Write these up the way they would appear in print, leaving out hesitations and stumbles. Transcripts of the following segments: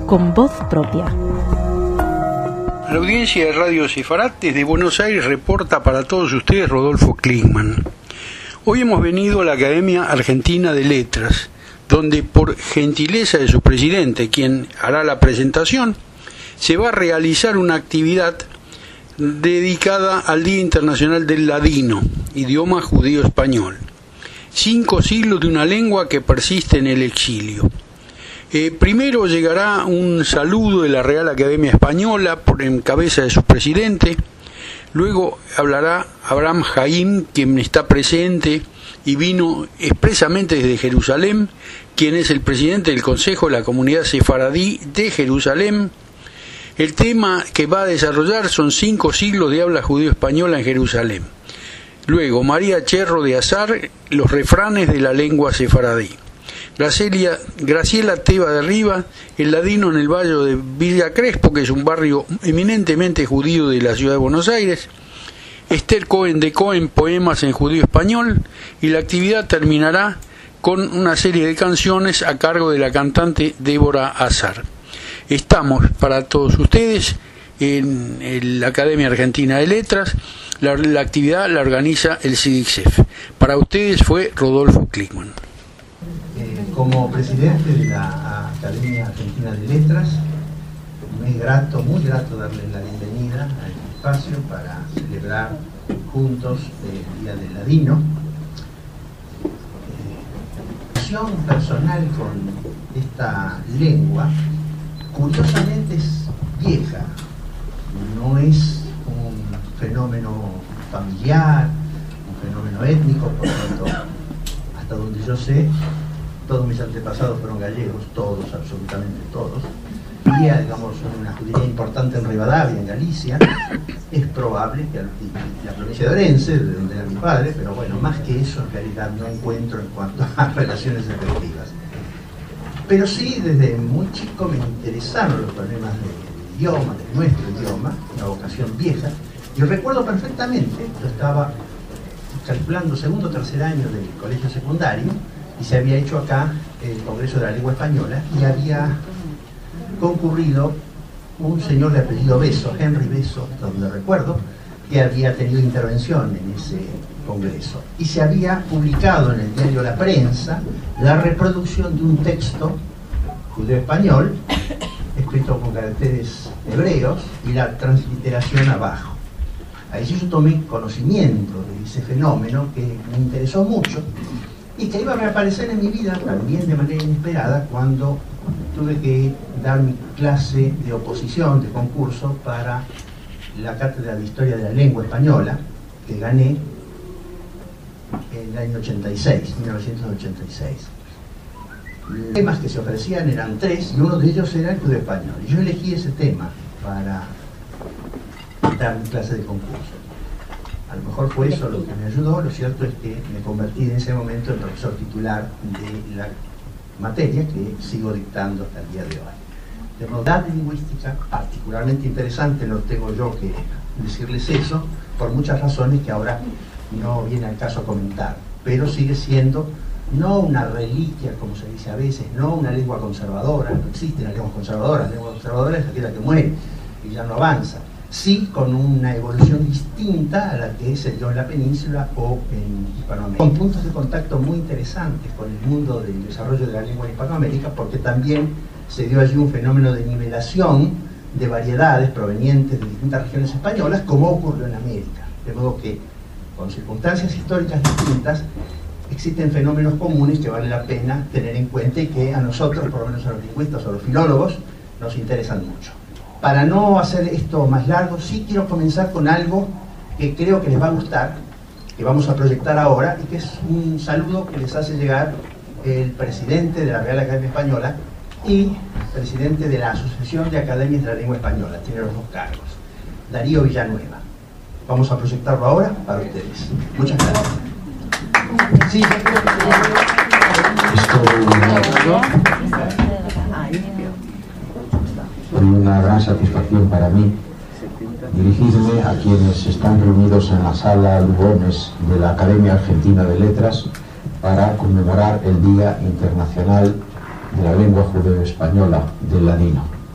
con voz propia. La audiencia de Radio Sefarat desde Buenos Aires reporta para todos ustedes Rodolfo Kligman. Hoy hemos venido a la Academia Argentina de Letras, donde por gentileza de su presidente, quien hará la presentación, se va a realizar una actividad dedicada al Día Internacional del Ladino, idioma judío-español. 5 siglos de una lengua que persiste en el exilio. Primero llegará un saludo de la Real Academia Española en cabeza de su presidente. Luego hablará Abraham Haim, quien está presente y vino expresamente desde Jerusalén, quien es el presidente del Consejo de la Comunidad Sefaradí de Jerusalén. El tema que va a desarrollar son 5 siglos de habla judío-española en Jerusalén. Luego, María Cherro de Azar, los refranes de la lengua sefaradí. Graciela Teba de Riva, el ladino en el valle de Villa Crespo, que es un barrio eminentemente judío de la ciudad de Buenos Aires. Esther Cohen de Cohen, poemas en judío español, y la actividad terminará con una serie de canciones a cargo de la cantante Débora Azar. Estamos para todos ustedes en la Academia Argentina de Letras. La actividad la organiza el CIDICSEF. Para ustedes fue Rodolfo Kligman. Como presidente de la Academia Argentina de Letras, me es grato, muy grato darle la bienvenida a este espacio para celebrar juntos el Día del Ladino. Mi relación personal con esta lengua, curiosamente, es vieja, no es un fenómeno familiar, un fenómeno étnico, por tanto, hasta donde yo sé, todos mis antepasados fueron gallegos, todos, absolutamente todos. Había, digamos, una judería importante en Rivadavia, en Galicia. Es probable que la provincia de Orense, de donde era mi padre, pero bueno, más que eso en realidad no encuentro en cuanto a relaciones efectivas. Pero sí, desde muy chico me interesaron los problemas del idioma, de nuestro idioma, una vocación vieja. Y recuerdo perfectamente, yo estaba calculando segundo o tercer año del colegio secundario, y se había hecho acá el Congreso de la Lengua Española, y había concurrido un señor de apellido Beso, Henry Beso, donde recuerdo, que había tenido intervención en ese congreso. Y se había publicado en el diario La Prensa la reproducción de un texto judeo-español, escrito con caracteres hebreos, y la transliteración abajo. Ahí sí yo tomé conocimiento de ese fenómeno que me interesó mucho, y que iba a reaparecer en mi vida también de manera inesperada cuando tuve que dar mi clase de oposición, de concurso, para la Cátedra de Historia de la Lengua Española, que gané en el año 86, 1986. Los temas que se ofrecían eran 3, y uno de ellos era el judeo español. Y yo elegí ese tema para dar mi clase de concurso. A lo mejor fue eso lo que me ayudó. Lo cierto es que me convertí en ese momento en profesor titular de la materia que sigo dictando hasta el día de hoy. De modalidad lingüística particularmente interesante, no tengo yo que decirles eso, por muchas razones que ahora no viene al caso comentar, pero sigue siendo no una reliquia, como se dice a veces, no una lengua conservadora, no existe una lengua conservadora. La lengua conservadora es aquella que muere y ya no avanza. Sí, con una evolución distinta a la que se dio en la península o en Hispanoamérica, con puntos de contacto muy interesantes con el mundo del desarrollo de la lengua en Hispanoamérica, porque también se dio allí un fenómeno de nivelación de variedades provenientes de distintas regiones españolas, como ocurrió en América. De modo que, con circunstancias históricas distintas, existen fenómenos comunes que vale la pena tener en cuenta y que a nosotros, por lo menos a los lingüistas o a los filólogos, nos interesan mucho. Para no hacer esto más largo, sí quiero comenzar con algo que creo que les va a gustar, que vamos a proyectar ahora, y que es un saludo que les hace llegar el presidente de la Real Academia Española y presidente de la Asociación de Academias de la Lengua Española, tiene los 2 cargos, Darío Villanueva. Vamos a proyectarlo ahora para ustedes. Muchas gracias. Sí, una gran satisfacción para mí dirigirme a quienes están reunidos en la sala Lugones de la Academia Argentina de Letras para conmemorar el Día Internacional de la Lengua Judeo-Española del Ladino.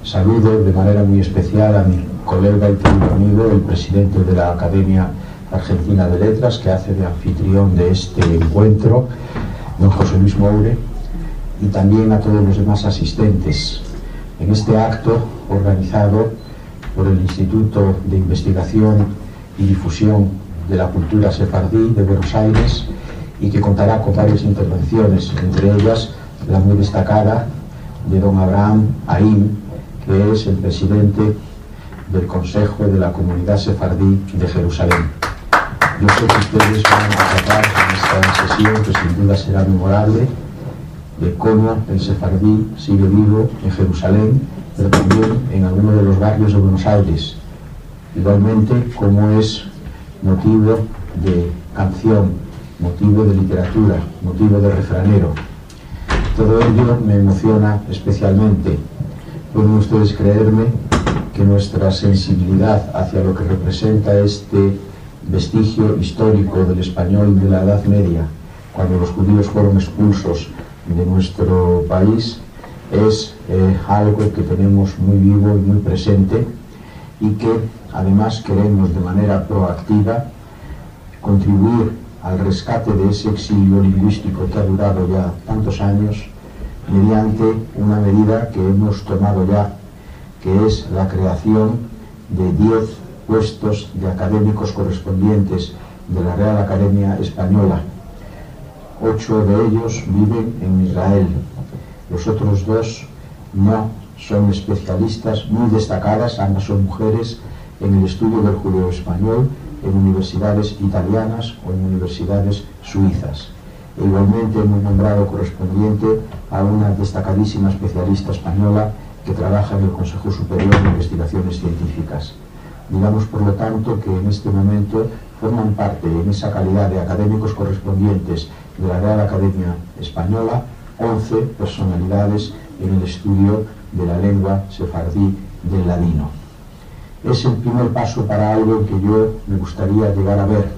Saludo de manera muy especial a mi colega y querido amigo, el presidente de la Academia Argentina de Letras, que hace de anfitrión de este encuentro, don José Luis Moure, y también a todos los demás asistentes en este acto organizado por el Instituto de Investigación y Difusión de la Cultura Sefardí de Buenos Aires, y que contará con varias intervenciones, entre ellas la muy destacada de don Abraham Haim, que es el presidente del Consejo de la Comunidad Sefardí de Jerusalén. Yo sé que ustedes van a tratar en esta sesión, que sin duda será memorable, de cómo el sefardí sigue vivo en Jerusalén, pero también en algunos de los barrios de Buenos Aires. Igualmente, cómo es motivo de canción, motivo de literatura, motivo de refranero. Todo ello me emociona especialmente. Pueden ustedes creerme que nuestra sensibilidad hacia lo que representa este vestigio histórico del español de la Edad Media, cuando los judíos fueron expulsos de nuestro país, es algo que tenemos muy vivo y muy presente, y que además queremos de manera proactiva contribuir al rescate de ese exilio lingüístico que ha durado ya tantos años, mediante una medida que hemos tomado ya, que es la creación de 10 puestos de académicos correspondientes de la Real Academia Española. 8 de ellos viven en Israel. Los otros 2 no, son especialistas muy destacadas, ambas son mujeres, en el estudio del judeo español en universidades italianas o en universidades suizas. E igualmente hemos nombrado correspondiente a una destacadísima especialista española que trabaja en el Consejo Superior de Investigaciones Científicas. Digamos, por lo tanto, que en este momento forman parte, en esa calidad de académicos correspondientes de la Real Academia Española, 11 personalidades en el estudio de la lengua sefardí del ladino. Es el primer paso para algo que yo me gustaría llegar a ver,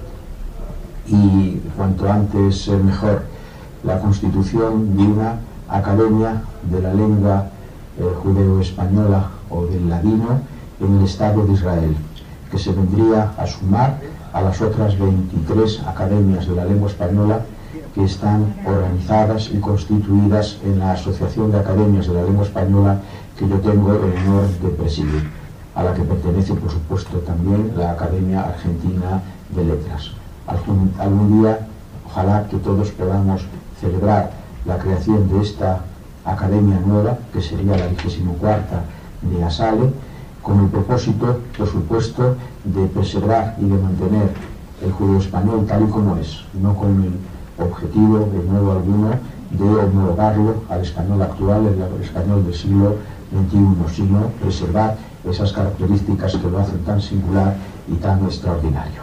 y cuanto antes mejor: la constitución de una academia de la lengua judeo-española o del ladino en el Estado de Israel, que se vendría a sumar a las otras 23 academias de la lengua española que están organizadas y constituidas en la Asociación de Academias de la Lengua Española, que yo tengo el honor de presidir, a la que pertenece, por supuesto, también la Academia Argentina de Letras. Algún día, ojalá que todos podamos celebrar la creación de esta academia nueva, que sería la 24ª de ASALE, con el propósito, por supuesto, de preservar y de mantener el judeo español tal y como es, no con el objetivo, de modo alguno, de homologarlo al español actual, el español del siglo XXI, sino preservar esas características que lo hacen tan singular y tan extraordinario.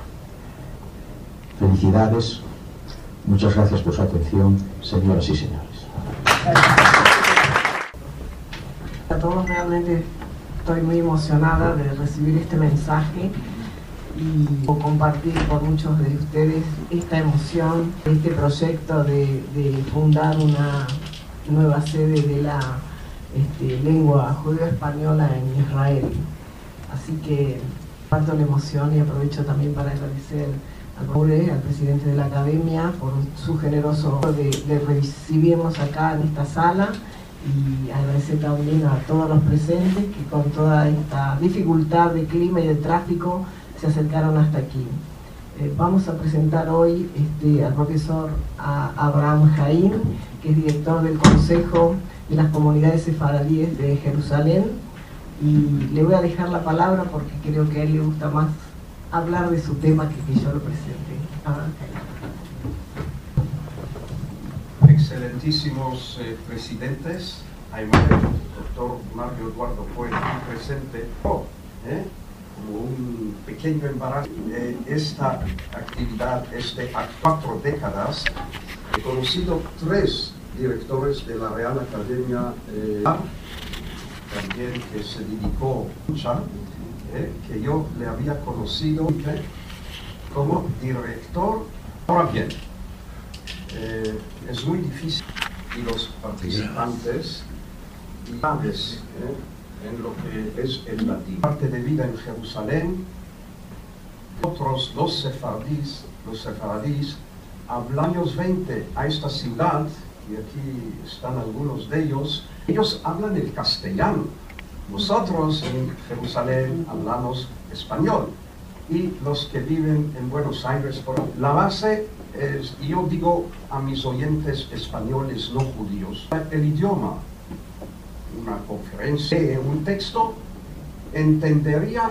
Felicidades, muchas gracias por su atención, señoras y señores. A todos, realmente estoy muy emocionada de recibir este mensaje y compartir con muchos de ustedes esta emoción, este proyecto de fundar una nueva sede de la lengua judeo-española en Israel. Así que comparto la emoción y aprovecho también para agradecer al presidente de la Academia por su generoso de recibirnos acá en esta sala, y agradecer también a todos los presentes que con toda esta dificultad de clima y de tráfico se acercaron hasta aquí. Vamos a presentar hoy al profesor Abraham Haim, que es director del Consejo de las Comunidades Sefardíes de Jerusalén, y le voy a dejar la palabra porque creo que a él le gusta más hablar de su tema que yo lo presente. Abraham Haim. Excelentísimos presidentes, el doctor Mario Eduardo fue presente. Como un pequeño embarazo, esta actividad es de 4 décadas. He conocido 3 directores de la Real Academia, también que se dedicó mucho, que yo le había conocido como director. Ahora bien, es muy difícil, y los participantes en lo que es el latín. Parte de vida en Jerusalén, otros dos sefardíes, los sefaradís, hablan años 20 a esta ciudad, y aquí están algunos de ellos hablan el castellano. Nosotros en Jerusalén hablamos español, y los que viven en Buenos Aires, la base es, yo digo a mis oyentes españoles no judíos, el idioma, una conferencia, un texto, entendería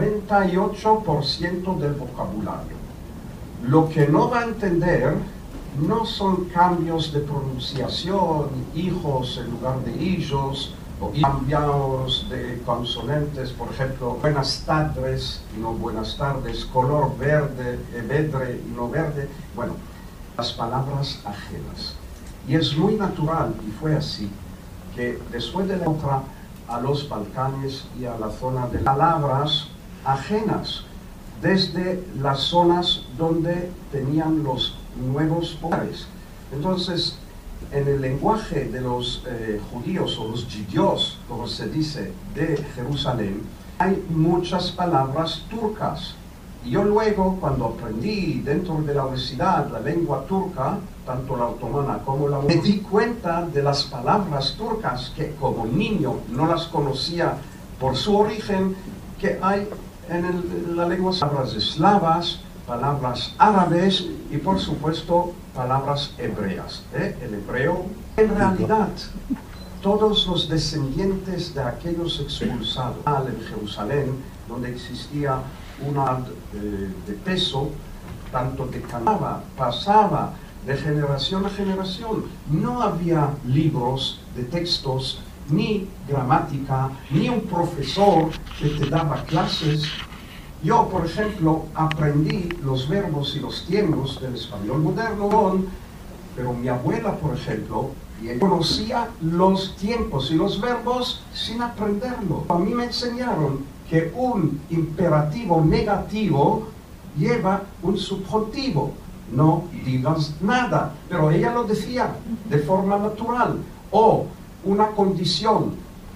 98% del vocabulario. Lo que no va a entender no son cambios de pronunciación, hijos en lugar de ellos, o cambios de consonantes, por ejemplo, buenas tardes y no buenas tardes, color verde, vedre y no verde, bueno, las palabras ajenas. Y es muy natural, y fue así, que después de la otra, a los Balcanes y a la zona de palabras ajenas, desde las zonas donde tenían los nuevos hogares. Entonces, en el lenguaje de los judíos o los yidios, como se dice, de Jerusalén, hay muchas palabras turcas. Y yo luego, cuando aprendí dentro de la universidad la lengua turca, tanto la otomana como la me di cuenta de las palabras turcas que como niño no las conocía por su origen, que hay en la lengua, palabras eslavas, palabras árabes y por supuesto palabras hebreas. El hebreo, en realidad, todos los descendientes de aquellos expulsados en Jerusalén, donde existía una de peso, tanto que pasaba de generación a generación. No había libros de textos, ni gramática, ni un profesor que te daba clases. Yo, por ejemplo, aprendí los verbos y los tiempos del español moderno, pero mi abuela, por ejemplo, conocía los tiempos y los verbos sin aprenderlo. A mí me enseñaron que un imperativo negativo lleva un subjuntivo. No digas nada, pero ella lo decía de forma natural. O una condición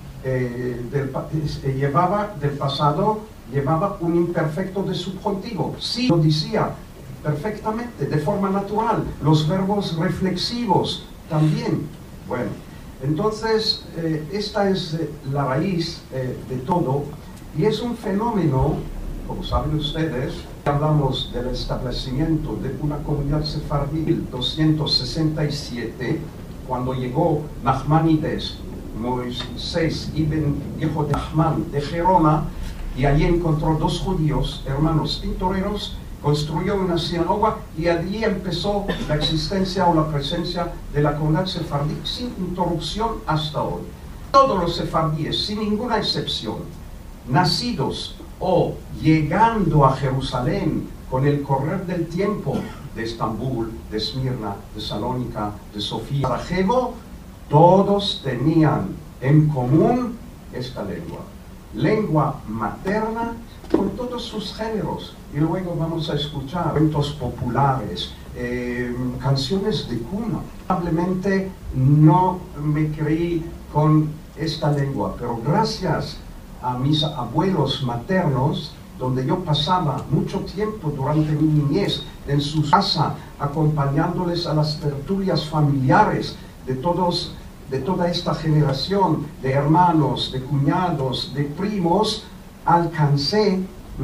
llevaba del pasado, llevaba un imperfecto de subjuntivo. Sí, lo decía perfectamente, de forma natural. Los verbos reflexivos también. Bueno, entonces esta es la raíz de todo, y es un fenómeno, como saben ustedes. Hablamos del establecimiento de una comunidad sefardí 267, cuando llegó Nachmanides, Moisés ibn hijo de Nachman de Gerona, y allí encontró dos judíos, hermanos tintoreros, construyó una sinagoga y allí empezó la existencia o la presencia de la comunidad sefardí sin interrupción hasta hoy. Todos los sefardíes, sin ninguna excepción, nacidos o llegando a Jerusalén con el correr del tiempo, de Estambul, de Esmirna, de Salónica, de Sofía, Sarajevo, todos tenían en común esta lengua materna con todos sus géneros. Y luego vamos a escuchar cuentos populares, canciones de cuna. Probablemente no me creí con esta lengua, pero gracias a mis abuelos maternos, donde yo pasaba mucho tiempo durante mi niñez en su casa, acompañándoles a las tertulias familiares de toda esta generación de hermanos, de cuñados, de primos, alcancé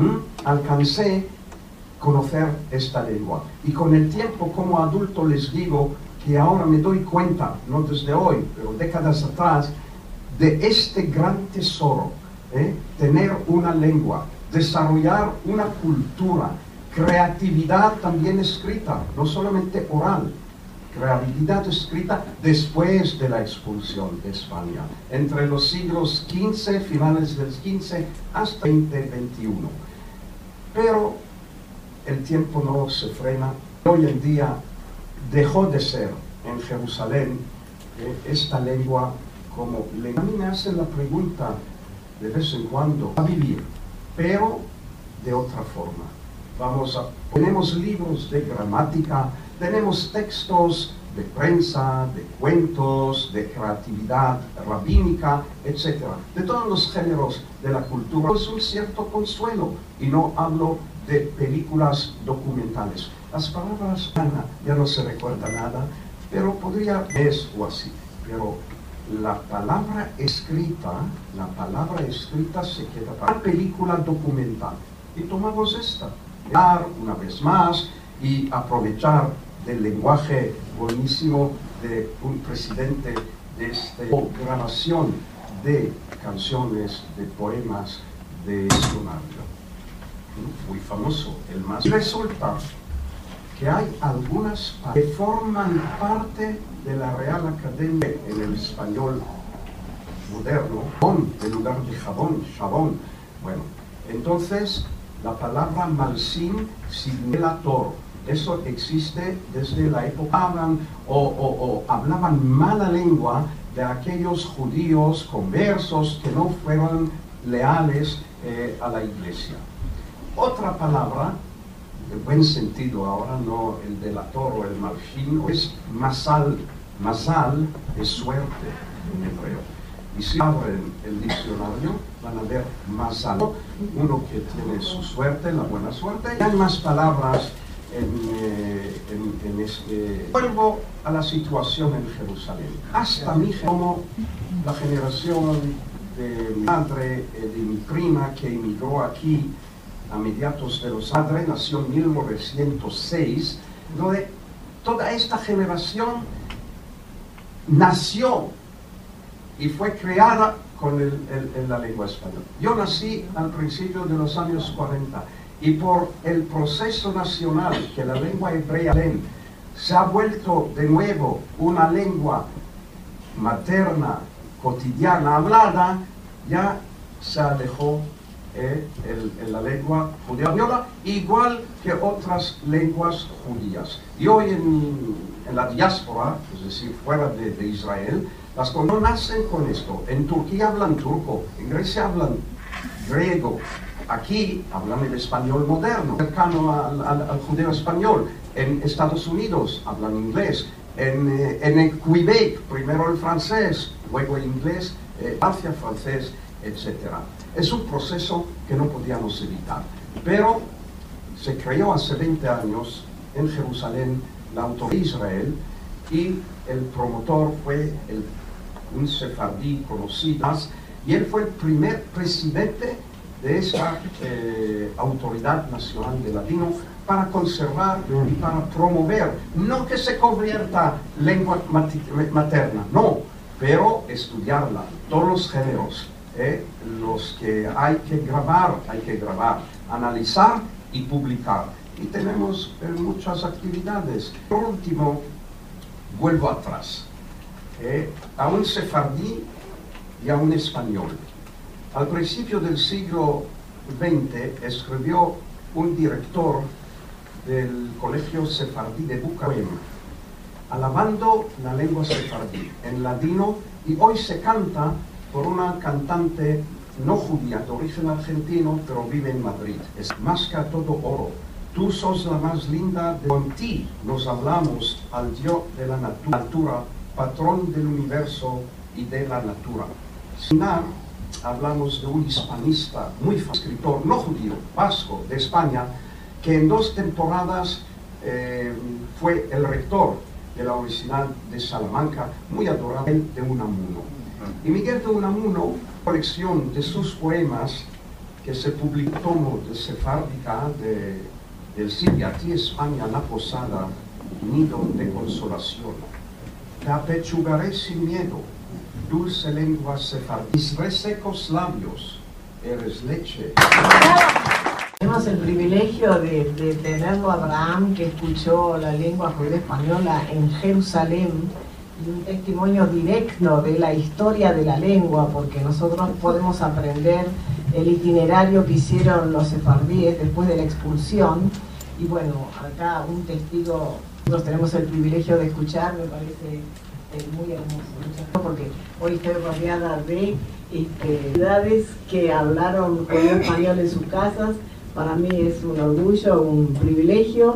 conocer esta lengua. Y con el tiempo, como adulto, les digo que ahora me doy cuenta, no desde hoy, pero décadas atrás, de este gran tesoro. Tener una lengua, desarrollar una cultura, creatividad también escrita, no solamente oral, creatividad escrita después de la expulsión de España, entre los siglos XV, finales del XV, hasta 2021. Pero el tiempo no se frena. Hoy en día dejó de ser en Jerusalén esta lengua como lengua. A mí me hacen la pregunta de vez en cuando, a vivir, pero de otra forma. Tenemos libros de gramática, tenemos textos de prensa, de cuentos, de creatividad rabínica, etc. De todos los géneros de la cultura. Es un cierto consuelo, y no hablo de películas documentales. Las palabras ya no se recuerda nada, pero podría ser o así. Pero la palabra escrita se queda para la película documental. Y tomamos esta, una vez más, y aprovechar del lenguaje buenísimo de un presidente de esta grabación de canciones, de poemas, de diccionario. Muy famoso, el más. Resulta que hay algunas que forman parte de la Real Academia en el español moderno, en lugar de jabón. Bueno, entonces la palabra malsin significa toro. Eso existe desde la época. Hablaban mala lengua de aquellos judíos conversos que no fueron leales a la iglesia. Otra palabra, de buen sentido ahora, no el delator o el malshin, es masal. Masal es suerte en hebreo. Y si abren el diccionario, van a ver masal, uno que tiene su suerte, la buena suerte. Y hay más palabras en este. Vuelvo a la situación en Jerusalén. Hasta como la generación de mi madre, de mi prima, que emigró aquí a mediados de los años, nació en 1906, donde toda esta generación nació y fue creada con la lengua española. Yo nací al principio de los años 40 y por el proceso nacional que la lengua hebrea se ha vuelto de nuevo una lengua materna, cotidiana, hablada, ya se alejó la lengua judía española, igual que otras lenguas judías. Y hoy en la diáspora, es decir, fuera de Israel, las no nacen con esto. En Turquía hablan turco, en Grecia hablan griego, aquí hablan el español moderno, cercano al judeo español. En Estados Unidos hablan inglés, en el Quebec primero el francés, luego el inglés, Francia, francés, etc. Es un proceso que no podíamos evitar, pero se creó hace 20 años en Jerusalén la Autoridad de Israel, y el promotor fue un sefardí conocido, y él fue el primer presidente de esa Autoridad Nacional de Ladino, para conservar y para promover, no que se convierta lengua materna, no, pero estudiarla, todos los géneros, los que hay que grabar, analizar y publicar. Y tenemos muchas actividades. Por último, vuelvo atrás, a un sefardí y a un español. Al principio del siglo XX escribió un director del Colegio Sefardí de Bucaramanga, alabando la lengua sefardí en ladino, y hoy se canta por una cantante no judía, de origen argentino, pero vive en Madrid. Es más que a todo oro. Tú sos la más linda, con ti nos hablamos al Dios de la natura, patrón del universo y de la natura. Sin hablamos de un hispanista, muy escritor, no judío, vasco, de España, que en 2 temporadas fue el rector de la Universidad de Salamanca, muy adorable, de Unamuno. Y Miguel de Unamuno, colección de sus poemas, que se publicó tomo de Sefárdica del Siria, aquí España, la posada, nido de consolación. Te apechugaré sin miedo, dulce lengua sefardí, mis resecos labios, eres leche. Tenemos el privilegio de tenerlo a Abraham, que escuchó la lengua judía española en Jerusalén, y un testimonio directo de la historia de la lengua, porque nosotros podemos aprender el itinerario que hicieron los sefardíes después de la expulsión. Y bueno, acá un testigo, nosotros tenemos el privilegio de escuchar, me parece muy hermoso, porque hoy estoy rodeada de ciudades que hablaron con español en sus casas. Para mí es un orgullo, un privilegio,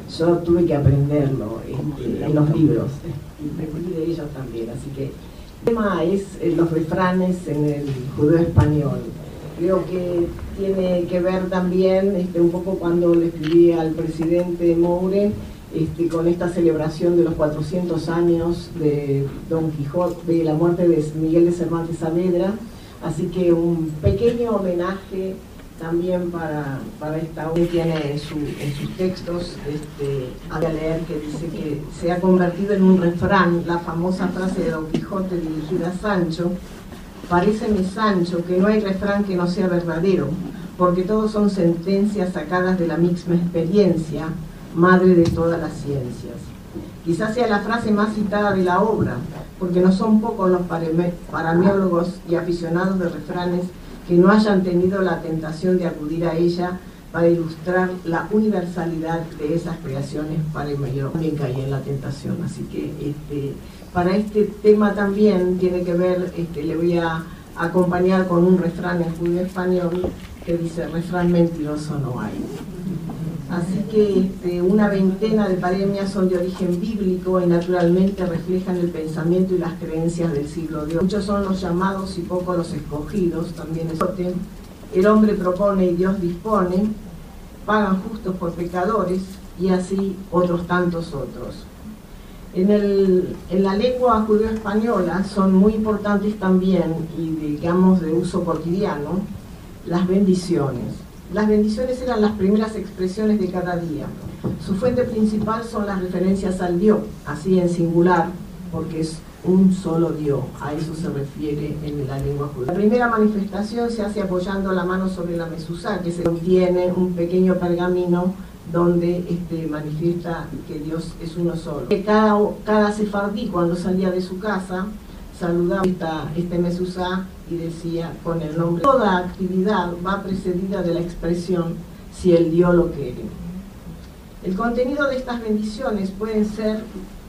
yo tuve que aprenderlo en los libros y me fui de ellos también. Así que el tema es los refranes en el judeo español. Creo que tiene que ver también un poco cuando le escribí al presidente Moure con esta celebración de los 400 años de Don Quijote, de la muerte de Miguel de Cervantes Saavedra. Así que un pequeño homenaje también para esta obra que tiene en sus textos. Voy a leer que dice que se ha convertido en un refrán la famosa frase de Don Quijote dirigida a Sancho: paréceme, Sancho, que no hay refrán que no sea verdadero, porque todos son sentencias sacadas de la misma experiencia, madre de todas las ciencias. Quizás sea la frase más citada de la obra, porque no son pocos los paramiólogos y aficionados de refranes que no hayan tenido la tentación de acudir a ella para ilustrar la universalidad de esas creaciones paramiológicas. También caí en la tentación, así que para este tema también tiene que ver, le voy a acompañar con un refrán en judío español que dice: refrán mentiroso no hay. Así que una veintena de paremias son de origen bíblico y naturalmente reflejan el pensamiento y las creencias del siglo de hoy. Muchos son los llamados y pocos los escogidos. También es el hombre propone y Dios dispone, pagan justos por pecadores, y así otros tantos otros. En la lengua judeo-española son muy importantes también, y digamos de uso cotidiano, las bendiciones. Las bendiciones eran las primeras expresiones de cada día. Su fuente principal son las referencias al Dios, así en singular, porque es un solo Dios. A eso se refiere en la lengua judía. La primera manifestación se hace apoyando la mano sobre la mezuzá, que se contiene un pequeño pergamino donde manifiesta que Dios es uno solo. Cada sefardí, cuando salía de su casa, saludaba este mezuzá y decía con el nombre. Toda actividad va precedida de la expresión si el Dios lo quiere. El contenido de estas bendiciones pueden ser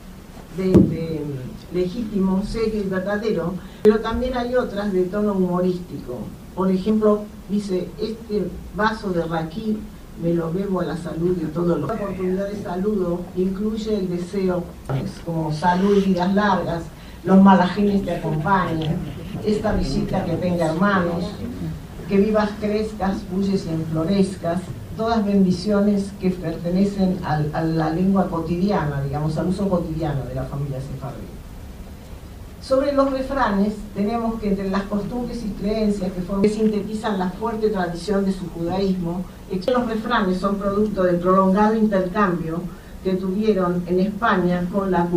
de legítimo, serio y verdadero, pero también hay otras de tono humorístico. Por ejemplo, dice: este vaso de raquí me lo bebo a la salud de todos los. La oportunidad de saludo incluye el deseo, como salud y vidas largas, los malajines te acompañan, esta visita que tenga hermanos, que vivas, crezcas, bulles y enflorezcas, todas bendiciones que pertenecen a la lengua cotidiana, digamos, al uso cotidiano de la familia sefardí. Sobre los refranes, tenemos que entre las costumbres y creencias que sintetizan la fuerte tradición de su judaísmo, los refranes son producto del prolongado intercambio que tuvieron en España con la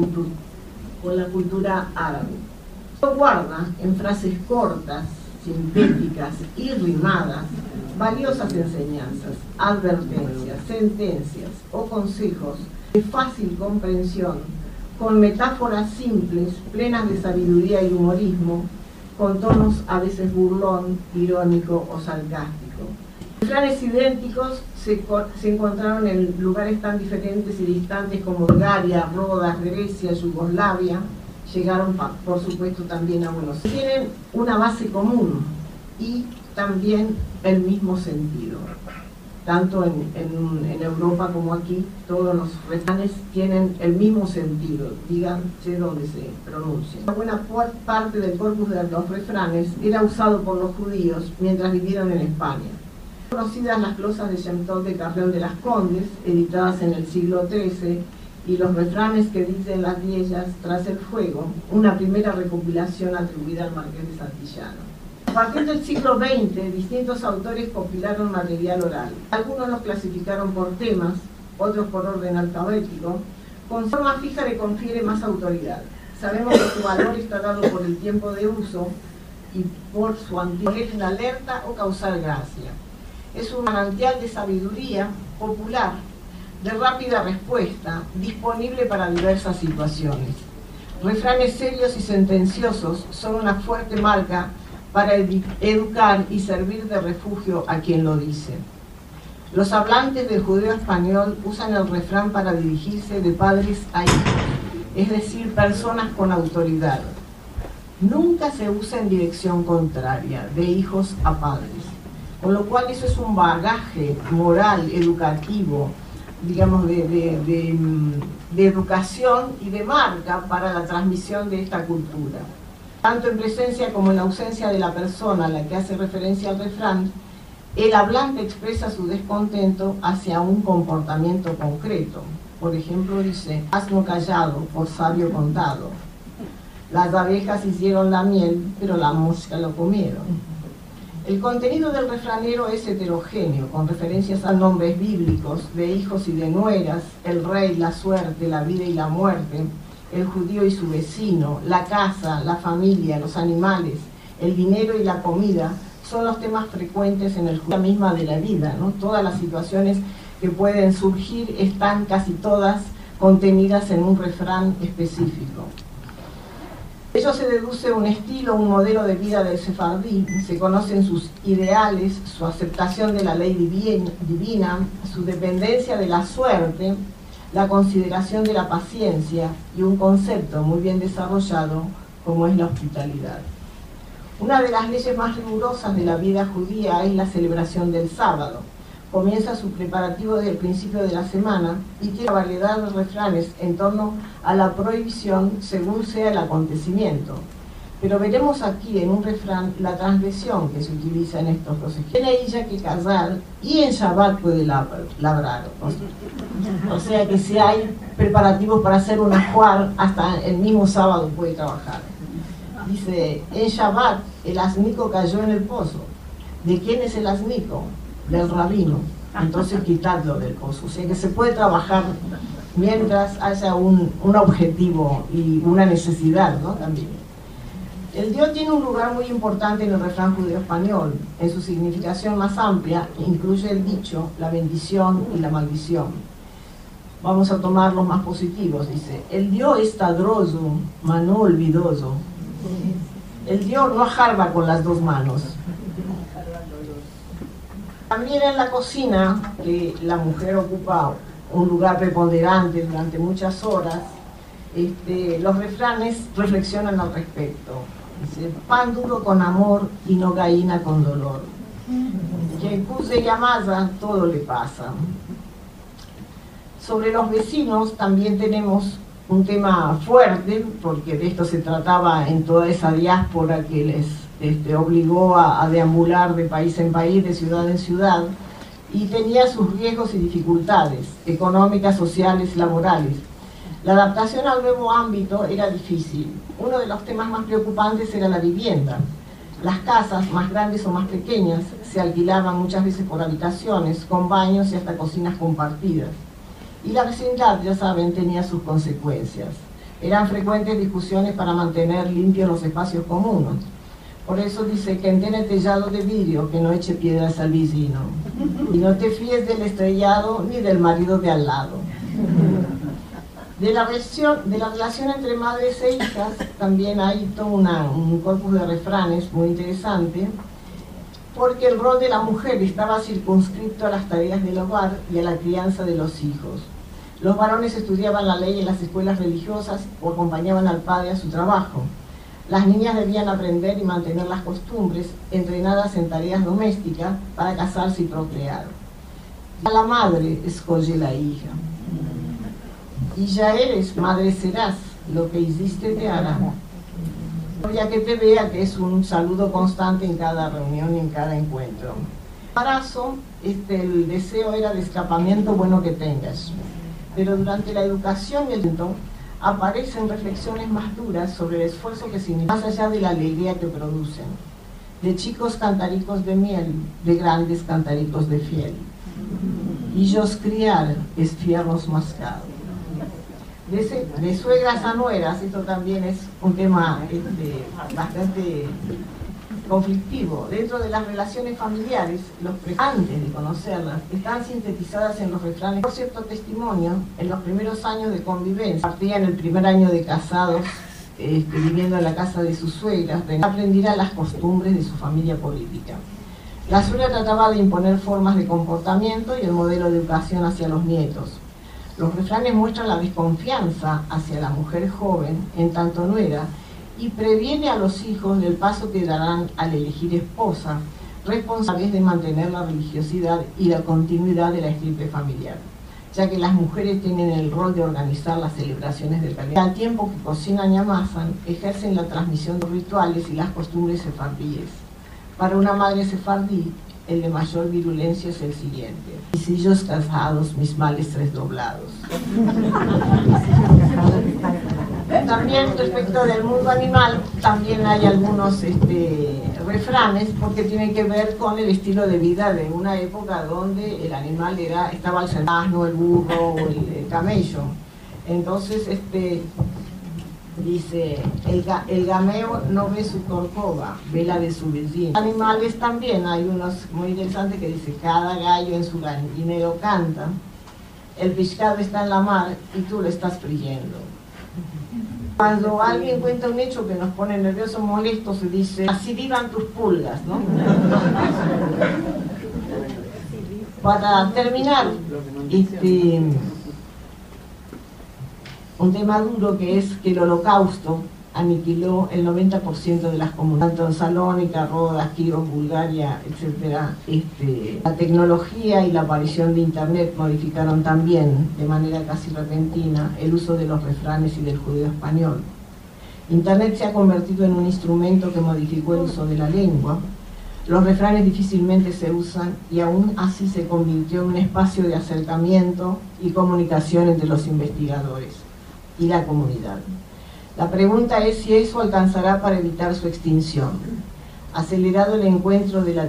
cultura árabe. Guarda en frases cortas, sintéticas y rimadas valiosas enseñanzas, advertencias, sentencias o consejos de fácil comprensión, con metáforas simples, plenas de sabiduría y humorismo, con tonos a veces burlón, irónico o sarcástico. Refranes idénticos se encontraron en lugares tan diferentes y distantes como Bulgaria, Rodas, Grecia, Yugoslavia. Llegaron, por supuesto, también a Buenos Aires. Tienen una base común y también el mismo sentido. Tanto en Europa como aquí, todos los refranes tienen el mismo sentido, díganse donde se pronuncien. Una buena parte del corpus de los refranes era usado por los judíos mientras vivieron en España. Conocidas las glosas de Shem Tov de Carrión de las Condes, editadas en el siglo XIII, y los refranes que dicen las viejas tras el fuego, una primera recopilación atribuida al Marqués de Santillano. A partir del siglo XX, distintos autores compilaron material oral. Algunos los clasificaron por temas, otros por orden alfabético. Con forma fija le confiere más autoridad. Sabemos que su valor está dado por el tiempo de uso y por su antigüedad en alerta o causar gracia. Es un manantial de sabiduría popular, de rápida respuesta, disponible para diversas situaciones. Refranes serios y sentenciosos son una fuerte marca para educar y servir de refugio a quien lo dice. Los hablantes del judeo español usan el refrán para dirigirse de padres a hijos, es decir, personas con autoridad. Nunca se usa en dirección contraria, de hijos a padres, con lo cual eso es un bagaje moral, educativo, digamos, de educación y de marca para la transmisión de esta cultura. Tanto en presencia como en ausencia de la persona a la que hace referencia al refrán, el hablante expresa su descontento hacia un comportamiento concreto. Por ejemplo, dice: asno callado, por sabio contado. Las abejas hicieron la miel, pero la mosca lo comieron. El contenido del refranero es heterogéneo, con referencias a nombres bíblicos de hijos y de nueras, el rey, la suerte, la vida y la muerte, el judío y su vecino, la casa, la familia, los animales, el dinero y la comida, son los temas frecuentes en el juego misma de la vida, ¿no? Todas las situaciones que pueden surgir están casi todas contenidas en un refrán específico. De ello se deduce un estilo, un modelo de vida del sefardí, se conocen sus ideales, su aceptación de la ley divina, su dependencia de la suerte, la consideración de la paciencia y un concepto muy bien desarrollado como es la hospitalidad. Una de las leyes más rigurosas de la vida judía es la celebración del sábado. Comienza su preparativo desde el principio de la semana y tiene una variedad de refranes en torno a la prohibición según sea el acontecimiento. Pero veremos aquí en un refrán la transgresión que se utiliza en estos dos ejemplos. Tiene ella que cazar y en Shabbat puede labrar. O sea que si hay preparativos para hacer un ajuar, hasta el mismo sábado puede trabajar. Dice: en Shabbat el asnico cayó en el pozo. ¿De quién es el asnico? Del rabino. Entonces quitarlo del pozo. O sea que se puede trabajar mientras haya un objetivo y una necesidad, ¿no? También. El Dios tiene un lugar muy importante en el refrán judeo-español. En su significación más amplia incluye el dicho, la bendición y la maldición. Vamos a tomar los más positivos. Dice: el Dios es tadroso, mas no olvidoso. El Dios no ajarba con las dos manos. También en la cocina, que la mujer ocupa un lugar preponderante durante muchas horas, los refranes reflexionan al respecto. Dice: pan duro con amor y no gallina con dolor. Quien cuse y amasa, todo le pasa. Sobre los vecinos también tenemos un tema fuerte, porque de esto se trataba en toda esa diáspora que les obligó a deambular de país en país, de ciudad en ciudad, y tenía sus riesgos y dificultades económicas, sociales, laborales. La adaptación al nuevo ámbito era difícil. Uno de los temas más preocupantes era la vivienda. Las casas, más grandes o más pequeñas, se alquilaban muchas veces por habitaciones, con baños y hasta cocinas compartidas. Y la vecindad, ya saben, tenía sus consecuencias. Eran frecuentes discusiones para mantener limpios los espacios comunes. Por eso dice: que tiene tellado de vidrio, que no eche piedras al vecino. Y no te fíes del estrellado ni del marido de al lado. De la relación entre madres e hijas también hay todo un corpus de refranes muy interesante, porque el rol de la mujer estaba circunscrito a las tareas del hogar y a la crianza de los hijos. Los varones estudiaban la ley en las escuelas religiosas o acompañaban al padre a su trabajo. Las niñas debían aprender y mantener las costumbres, entrenadas en tareas domésticas para casarse y procrear. A la madre escoge la hija. Y ya eres, madre serás, lo que hiciste te hará. Ya que te vea, que es un saludo constante en cada reunión y en cada encuentro. Embarazo, el deseo era de escapamiento bueno que tengas. Pero durante la educación y el tiempo aparecen reflexiones más duras sobre el esfuerzo que significa, más allá de la alegría que producen. De chicos cantaricos de miel, de grandes cantaricos de fiel. Y ellos criar es fierros mascados. De suegras a nueras, esto también es un tema bastante conflictivo. Dentro de las relaciones familiares, antes de conocerlas, están sintetizadas en los refranes. Por cierto testimonio, en los primeros años de convivencia, partían el primer año de casados, viviendo en la casa de sus suegras, aprendiera las costumbres de su familia política. La suegra trataba de imponer formas de comportamiento y el modelo de educación hacia los nietos. Los refranes muestran la desconfianza hacia la mujer joven, en tanto nuera, y previene a los hijos del paso que darán al elegir esposa, responsables de mantener la religiosidad y la continuidad de la estirpe familiar. ya que las mujeres tienen el rol de organizar las celebraciones del calendario. Al tiempo que cocinan y amasan, ejercen la transmisión de rituales y las costumbres sefardíes. Para una madre sefardí, el de mayor virulencia es el siguiente: mis hijos casados, mis males tres doblados. También respecto del mundo animal, también hay algunos refranes, porque tienen que ver con el estilo de vida de una época donde el animal estaba el asno, el burro o el camello. Entonces dice, el gameo no ve su corcova, ve la de su vecino. Animales también, hay unos muy interesantes que dice, cada gallo en su gallinero canta, el pescado está en la mar y tú lo estás friendo. Cuando alguien cuenta un hecho que nos pone nerviosos, molestos, se dice, así vivan tus pulgas, ¿no? Para terminar, un tema duro que es que el Holocausto aniquiló el 90% de las comunidades, tanto en Salónica, Rodas, Quíos, Bulgaria, etc. La tecnología y la aparición de Internet modificaron también, de manera casi repentina, el uso de los refranes y del judeo español. Internet se ha convertido en un instrumento que modificó el uso de la lengua. Los refranes difícilmente se usan y aún así se convirtió en un espacio de acercamiento y comunicación entre los investigadores y la comunidad. La pregunta es si eso alcanzará para evitar su extinción. Acelerado el encuentro de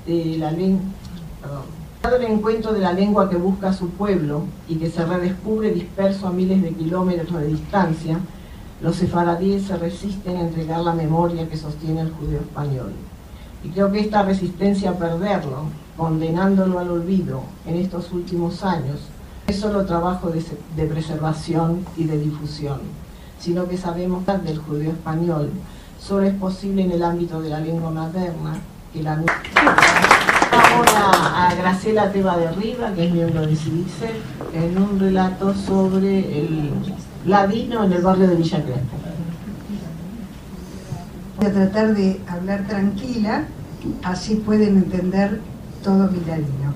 la lengua que busca su pueblo y que se redescubre disperso a miles de kilómetros de distancia, los sefaradíes se resisten a entregar la memoria que sostiene el judeo español. Y creo que esta resistencia a perderlo, condenándolo al olvido en estos últimos años, no es solo trabajo de preservación y de difusión, sino que sabemos que del judeo español solo es posible en el ámbito de la lengua materna, que la ahora a Graciela Teba de Riva, que es miembro de CIVICEL, en un relato sobre el ladino en el barrio de Villa Crespo. Voy a tratar de hablar tranquila, así pueden entender todo mi ladino.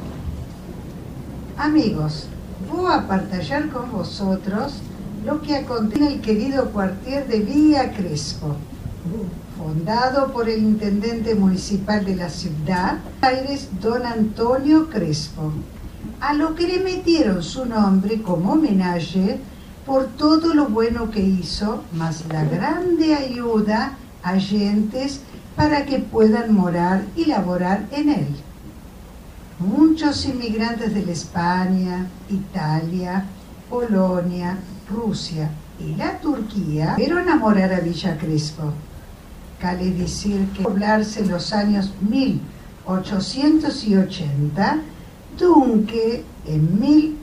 Amigos, voy a partillar con vosotros lo que acontece en el querido cuartier de Villa Crespo, fundado por el intendente municipal de la ciudad, Aires, don Antonio Crespo, a lo que le metieron su nombre como homenaje por todo lo bueno que hizo, más la grande ayuda a gentes para que puedan morar y laborar en él. Muchos inmigrantes de la España, Italia, Polonia, Rusia y la Turquía fueron a morar a Villa Crespo. Cabe decir que poblarse en los años 1880, dunque en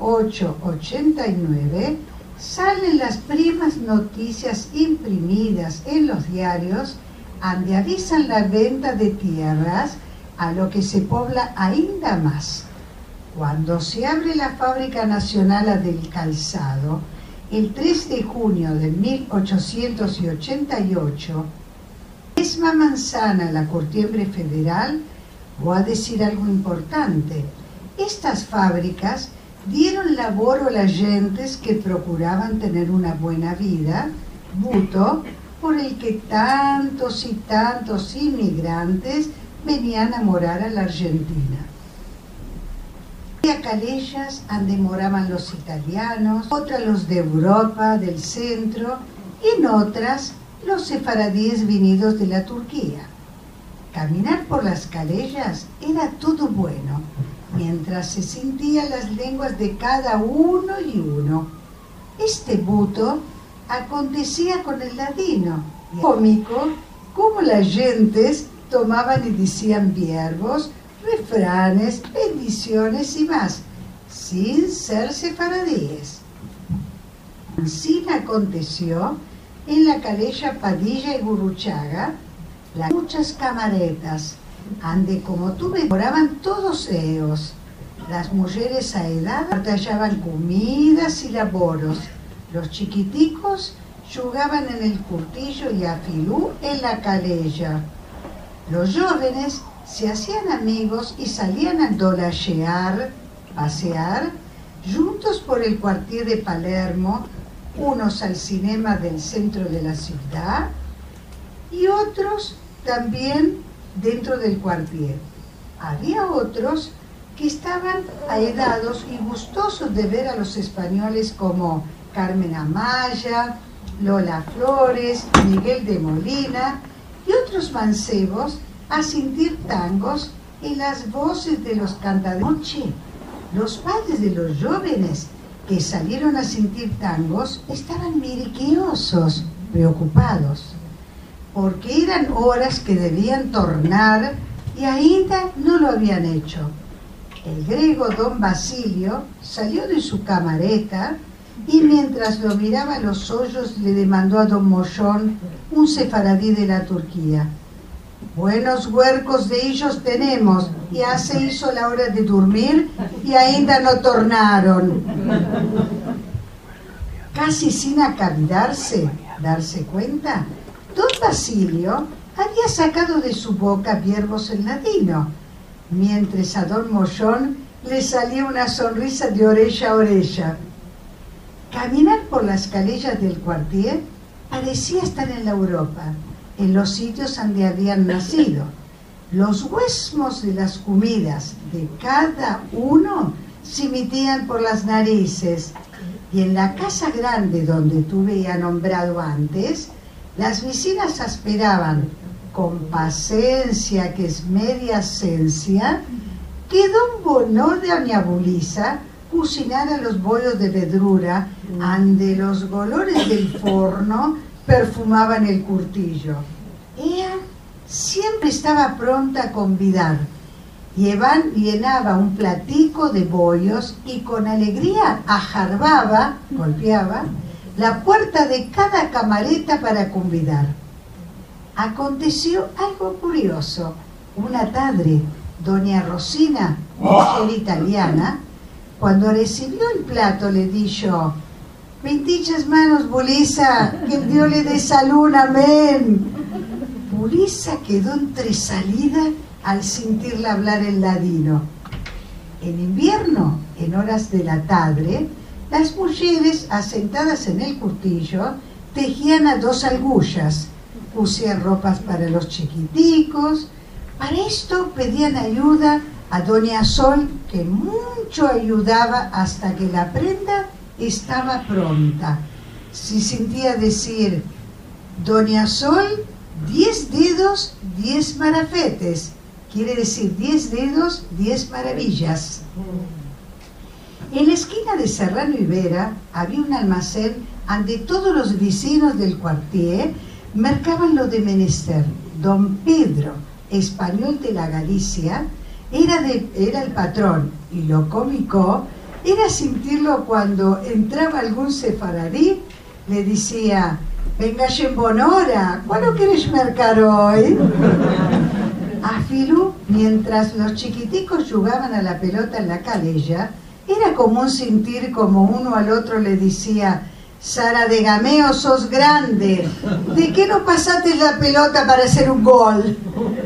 1889 salen las primas noticias imprimidas en los diarios donde avisan la venta de tierras, a lo que se pobla ainda más. Cuando se abre la Fábrica Nacional del Calzado, el 3 de junio de 1888, misma manzana, la Cortiembre Federal, voy a decir algo importante. Estas fábricas dieron labor a las gentes que procuraban tener una buena vida, buto por el que tantos y tantos inmigrantes venían a morar a la Argentina. Había calellas donde moraban los italianos, otras los de Europa, del centro, y en otras los sefaradíes venidos de la Turquía. Caminar por las calellas era todo bueno, mientras se sentían las lenguas de cada uno y uno. Este buto acontecía con el ladino, y cómico como las gentes tomaban y decían verbos, refranes, bendiciones y más, sin ser sefaradíes. Así aconteció en la calella Padilla y Gurruchaga, muchas camaretas, ande como tú me moraban todos ellos. Las mujeres a edad partallaban comidas y laboros. Los chiquiticos jugaban en el curtillo y a filú en la calella. Los jóvenes se hacían amigos y salían a dolachear, pasear, juntos por el Quartier de Palermo, unos al cinema del centro de la ciudad y otros también dentro del Quartier. Había otros que estaban aedados y gustosos de ver a los españoles como Carmen Amaya, Lola Flores, Miguel de Molina y otros mancebos a sentir tangos en las voces de los cantadores. Los padres de los jóvenes que salieron a sentir tangos estaban miriquiosos, preocupados, porque eran horas que debían tornar y ainda no lo habían hecho. El griego don Basilio salió de su camareta y mientras lo miraba a los ojos le demandó a don Mollón, un sefaradí de la Turquía: buenos huercos de ellos tenemos, ya se hizo la hora de dormir y ainda no tornaron. Casi sin acabarse, darse cuenta, don Basilio había sacado de su boca verbos en ladino, mientras a don Mollón le salía una sonrisa de oreja a oreja. Caminar por las calles del Quartier parecía estar en la Europa, en los sitios donde habían nacido. Los huesmos de las comidas de cada uno se metían por las narices, y en la casa grande donde tuve ya nombrado antes, las vecinas esperaban con paciencia, que es media esencia, que don Bonó de doña Bulisa cocinara los bollos de verdura, ande los olores del forno perfumaban el curtillo. Ella siempre estaba pronta a convidar. Llenaba un platico de bollos y con alegría ajarbaba, golpeaba, la puerta de cada camareta para convidar. Aconteció algo curioso. Una tarde, doña Rosina, mujer italiana, cuando recibió el plato le dijo: «Bendichas manos, Bulisa, que Dios le dé salud, amén». Bulisa quedó entresalida al sentirla hablar en ladino. En invierno, en horas de la tarde, las mujeres, asentadas en el curtillo, tejían a dos algullas, cosían ropas para los chiquiticos. Para esto pedían ayuda a doña Sol, que mucho ayudaba hasta que la prenda estaba pronta. Se sentía decir: doña Sol, 10 dedos, 10 marafetes. Quiere decir 10 dedos, 10 maravillas. En la esquina de Serrano y Vera había un almacén donde todos los vecinos del Quartier mercaban lo de menester. Don Pedro, español de la Galicia, era el patrón, y lo cómico era sentirlo cuando entraba algún sefaradí, le decía: «Venga en bonora, ¿cuándo querés mercar hoy?» A Filú, mientras los chiquiticos jugaban a la pelota en la calella, era común sentir como uno al otro le decía: «Sara de Gameo, sos grande, ¿de qué no pasaste la pelota para hacer un gol?»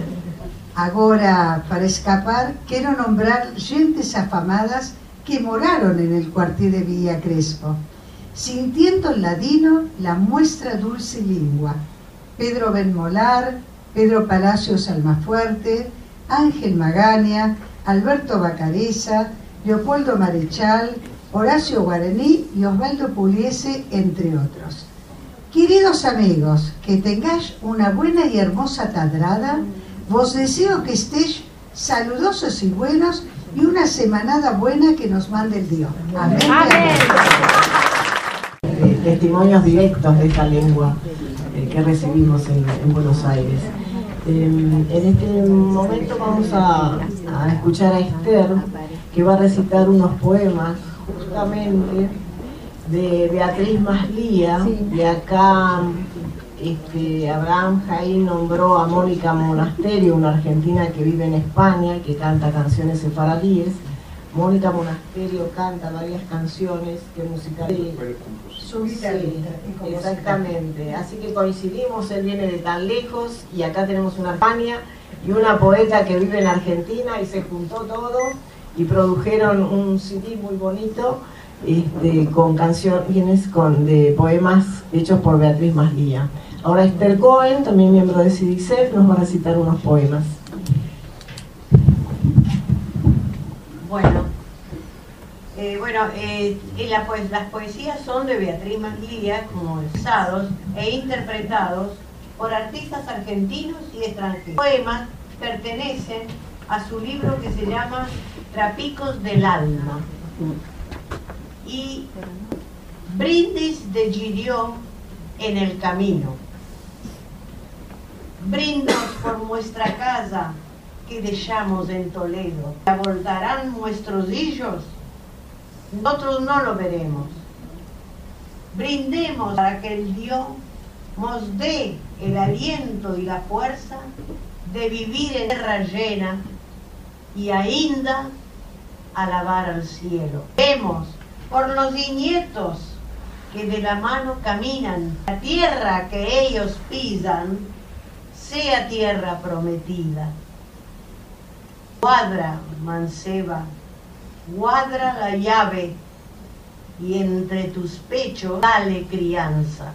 Ahora, para escapar, quiero nombrar gentes afamadas que moraron en el Quartier de Villa Crespo, sintiendo en ladino la muestra dulce lingua: Pedro Benmolar, Pedro Palacios Almafuerte, Ángel Magaña, Alberto Bacareza, Leopoldo Marechal, Horacio Guaraní y Osvaldo Pugliese, entre otros. Queridos amigos, que tengáis una buena y hermosa tadrada. Vos deseo que estéis saludosos y buenos, y una semanada buena que nos mande el Dios. Amén. Amén. Testimonios directos de esta lengua que recibimos en Buenos Aires. En este momento vamos a escuchar a Esther, que va a recitar unos poemas justamente de Beatriz Maslía, y acá Abraham Jaín nombró a Mónica Monasterio, una argentina que vive en España, que canta canciones sefaradíes. Mónica Monasterio canta varias canciones que musicalizan. Sí, exactamente. Así que coincidimos, él viene de tan lejos y acá tenemos una España y una poeta que vive en Argentina, y se juntó todo y produjeron un CD muy bonito con canciones de poemas hechos por Beatriz Maslía. Ahora Esther Cohen, también miembro de CIDICEF, nos va a recitar unos poemas. Las poesías son de Beatriz Maslía, como expresados e interpretados por artistas argentinos y extranjeros. Los poemas pertenecen a su libro que se llama Trapicos del Alma y Brindis de Girió en el camino. Brindos por nuestra casa que dejamos en Toledo. ¿Abordarán nuestros hijos? Nosotros no lo veremos. Brindemos para que el Dios nos dé el aliento y la fuerza de vivir en tierra llena y ainda alabar al cielo. Vemos por los nietos que de la mano caminan, la tierra que ellos pisan sea tierra prometida. Guadra, manceba, guadra la llave y entre tus pechos dale crianza.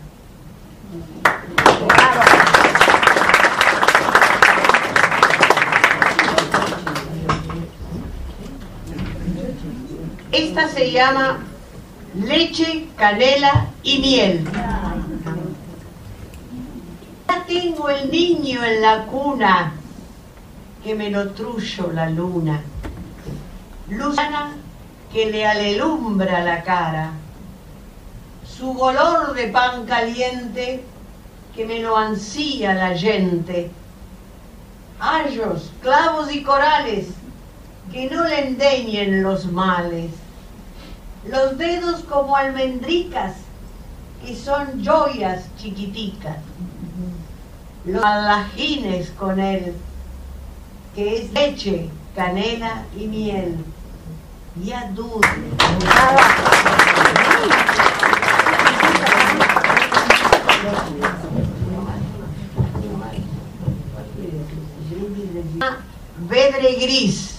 Esta se llama Leche, Canela y Miel. Ya tengo el niño en la cuna, que me lo truyo la luna. Luzana que le alumbra la cara, su olor de pan caliente que me lo ansía la gente. Ayos, clavos y corales que no le endeñen los males. Los dedos como almendricas que son joyas chiquiticas. Los alajines con él que es leche, canela y miel. Ya dulce. Vedre gris.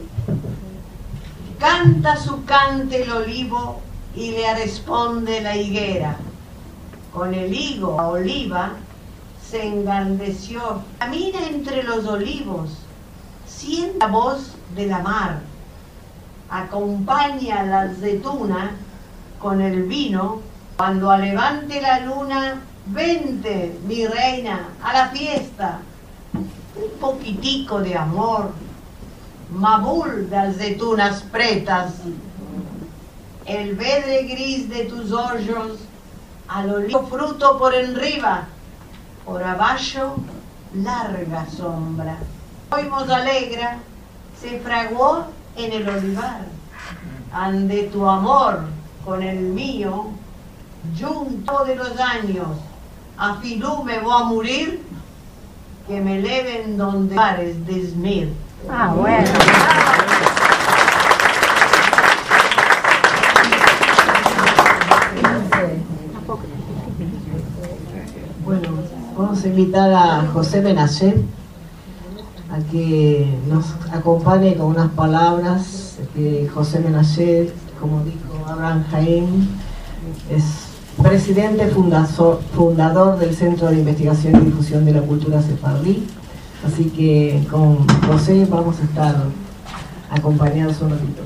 Canta su cante el olivo y le responde la higuera. Con el higo a oliva se engrandeció. Camina entre los olivos, siente la voz de la mar. Acompaña la aceituna con el vino. Cuando levante la luna, vente, mi reina, a la fiesta. Un poquitico de amor, mabul de aceitunas pretas. El vedre gris de tus ojos, al olivo fruto por enriba, por abajo larga sombra. Oímos alegra, se fraguó en el olivar. Ande tu amor con el mío, junto de los años, a filú me voy a morir, que me leven donde pares de esmir. Bueno. Bueno, vamos a invitar a José Menashet a que nos acompañe con unas palabras. José Menashet, como dijo Abraham Jaim, es presidente fundador del Centro de Investigación y Difusión de la Cultura Sefardí. Así que con José vamos a estar acompañados un ratito.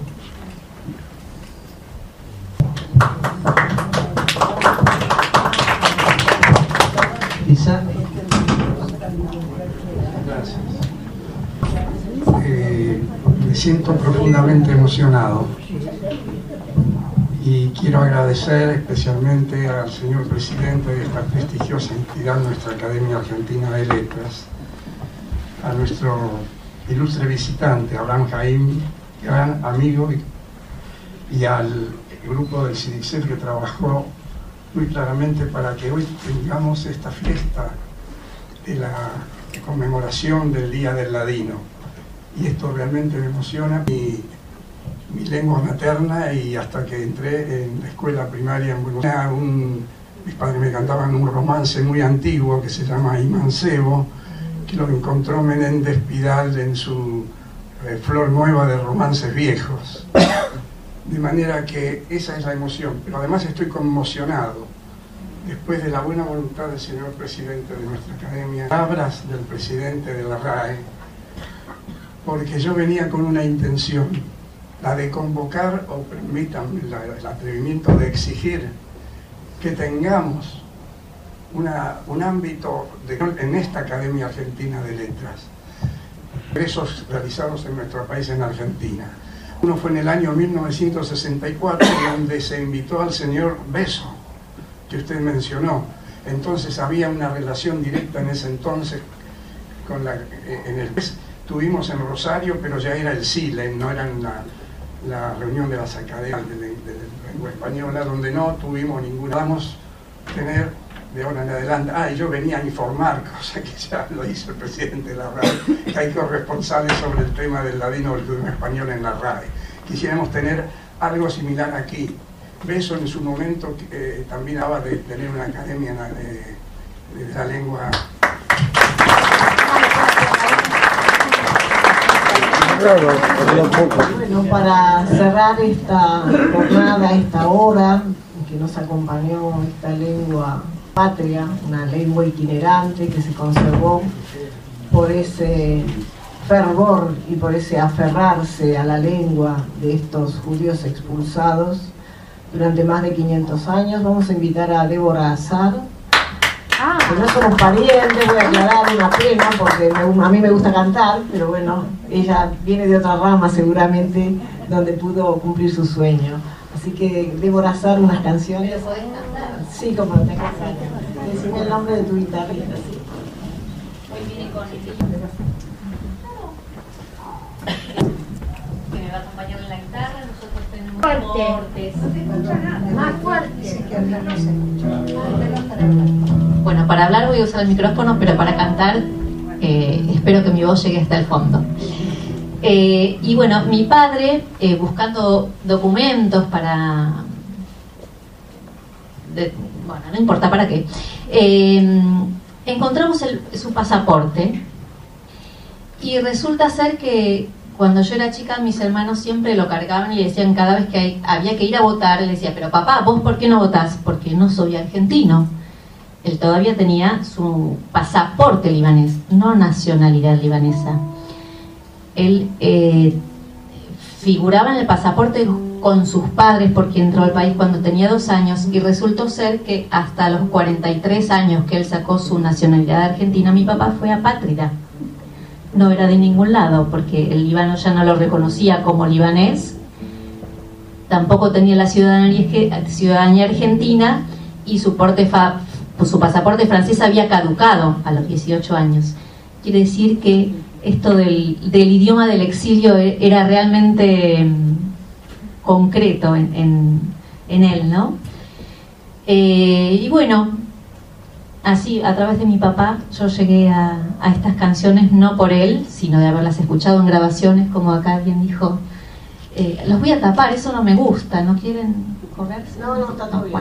Gracias. Me siento profundamente emocionado y quiero agradecer especialmente al señor presidente de esta prestigiosa entidad, nuestra Academia Argentina de Letras, a nuestro ilustre visitante, Abraham Jaim, gran amigo, y al grupo del CIDICEF que trabajó muy claramente para que hoy tengamos esta fiesta de la conmemoración del Día del Ladino. Y esto realmente me emociona. Mi lengua materna, y hasta que entré en la escuela primaria en Buenos Aires, mis padres me cantaban un romance muy antiguo que se llama Imancebo, que lo encontró Menéndez Pidal en su flor nueva de romances viejos. De manera que esa es la emoción. Pero además estoy conmocionado, después de la buena voluntad del señor presidente de nuestra academia, palabras del presidente de la RAE, porque yo venía con una intención, la de convocar, o permítanme el atrevimiento de exigir que tengamos un ámbito en esta Academia Argentina de Letras, congresos realizados en nuestro país, en Argentina. Uno fue en el año 1964, donde se invitó al señor Besso, que usted mencionó. Entonces había una relación directa en ese entonces con tuvimos en Rosario, pero ya era el CILE, no era la reunión de las academias de lengua española, donde no tuvimos ninguna. Vamos a tener de ahora en adelante. Y yo venía a informar, cosa que ya lo hizo el presidente de la RAE, que hay corresponsales sobre el tema del ladino o el idioma español en la RAE. Quisiéramos tener algo similar aquí. Beso en su momento también hablaba de tener una academia de la lengua. Bueno, para cerrar esta jornada, esta hora que nos acompañó esta lengua patria, una lengua itinerante que se conservó por ese fervor y por ese aferrarse a la lengua de estos judíos expulsados durante más de 500 años. Vamos a invitar a Débora Azar, que no somos parientes, voy a aclarar, una pena, porque a mí me gusta cantar, pero bueno, ella viene de otra rama seguramente, donde pudo cumplir su sueño. Así que Débora Azar, unas canciones. ¿Pero podés cantar? Sí, como te cantas. Decime el nombre de tu guitarrista. Sí. Hoy vine con el que me va a acompañar en la guitarra. Nosotros tenemos cortes. No se escucha nada. Más fuerte. Bueno, para hablar voy a usar el micrófono, pero para cantar espero que mi voz llegue hasta el fondo. Y bueno, mi padre, buscando documentos para... bueno, no importa para qué, encontramos su pasaporte, y resulta ser que cuando yo era chica mis hermanos siempre lo cargaban y le decían cada vez que había que ir a votar, le decía, pero papá, ¿vos por qué no votás? Porque no soy argentino. Él todavía tenía su pasaporte libanés, no nacionalidad libanesa. Él figuraba en el pasaporte con sus padres porque entró al país cuando tenía 2 años, y resultó ser que hasta los 43 años que él sacó su nacionalidad argentina, mi papá fue apátrida. No era de ningún lado, porque el Líbano ya no lo reconocía como libanés, tampoco tenía la ciudadanía argentina, y su pasaporte francés había caducado a los 18 años. Quiere decir que esto del idioma del exilio era realmente concreto en él, ¿no? Y bueno, así a través de mi papá yo llegué a estas canciones, no por él, sino de haberlas escuchado en grabaciones, como acá alguien dijo. Los voy a tapar, eso no me gusta, ¿no quieren correrse? No, está todo bien.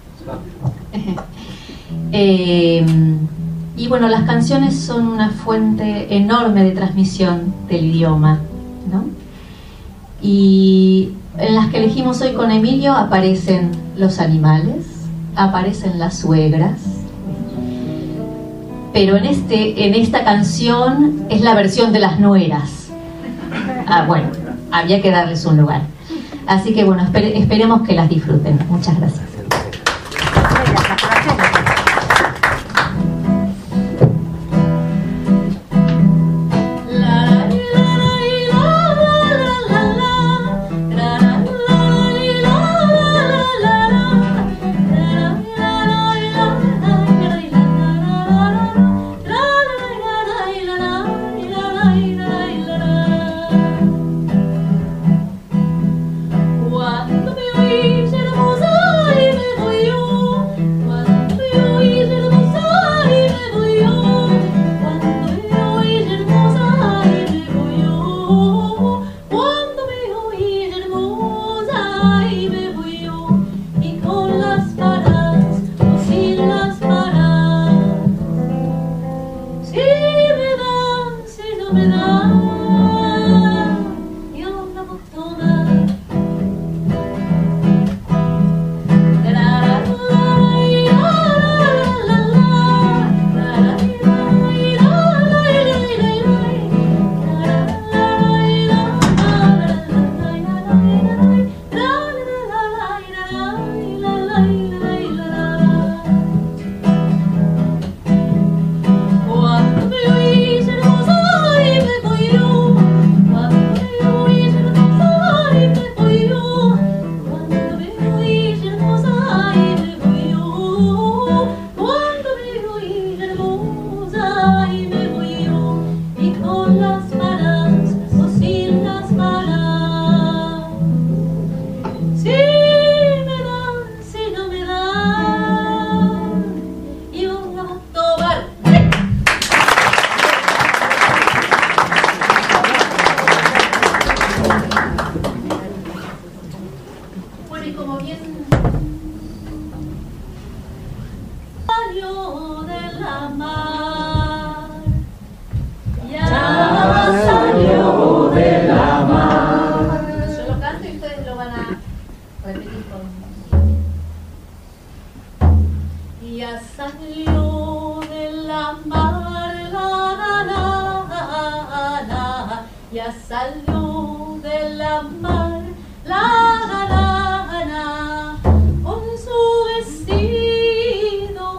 Y bueno, las canciones son una fuente enorme de transmisión del idioma, ¿no? Y en las que elegimos hoy con Emilio aparecen los animales, aparecen las suegras, pero en esta canción es la versión de las nueras. Bueno, había que darles un lugar. Así que bueno, esperemos que las disfruten. Muchas gracias. Cuando me oís hermosa y la mar. Ya salió de la mar. Yo lo canto y ustedes lo van a repetir conmigo. Ya salió de la mar, ya salió de la mar, con su vestido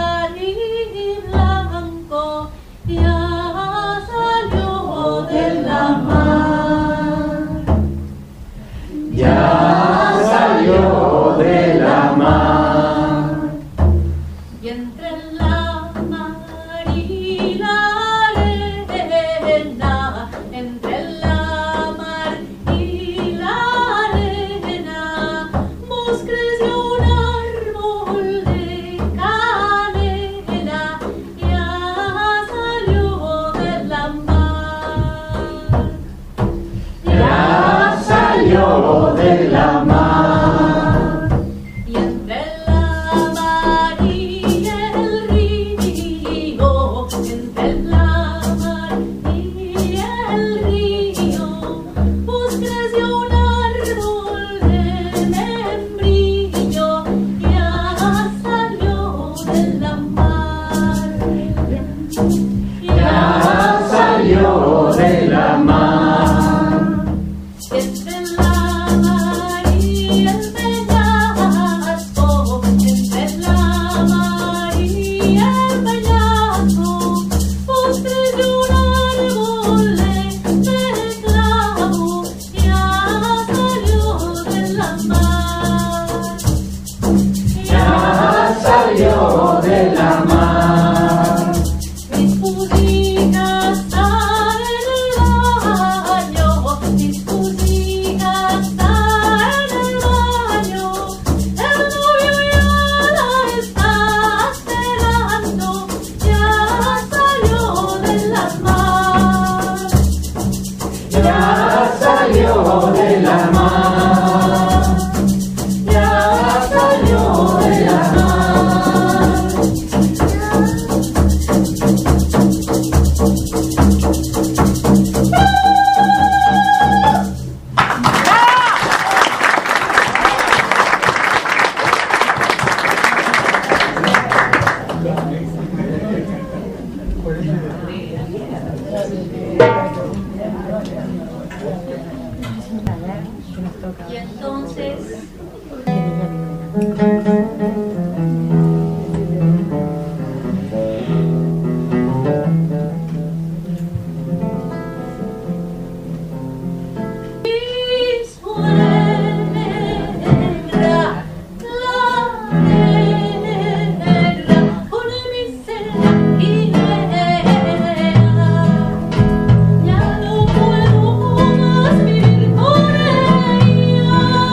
blanco, ya salió de la mar. Ya salió de la mar. Y entre la mar y la arena, entre la mar y la arena, vos creció un árbol de canela, ya salió de la mar. Ya salió de la mar. Y entre la mar y el río, entre la mar y el río, pues creció un árbol de membrillo, ya salió de la mar. Ya salió de la mar. Entre la mar y el peñasco, entre la mar y el peñasco, pues creció un árbol de clavo, ya salió de la mar. Ya salió de la mar. Mis pudicas están en el baño, mis pudicas están en el baño, el novio ya la está esperando, ya salió de la mar. Ya salió de la mar. Ya salió de la mar. Y entonces y suegra, la negra, con mi cerquilla, ya no puedo más vivir con ella.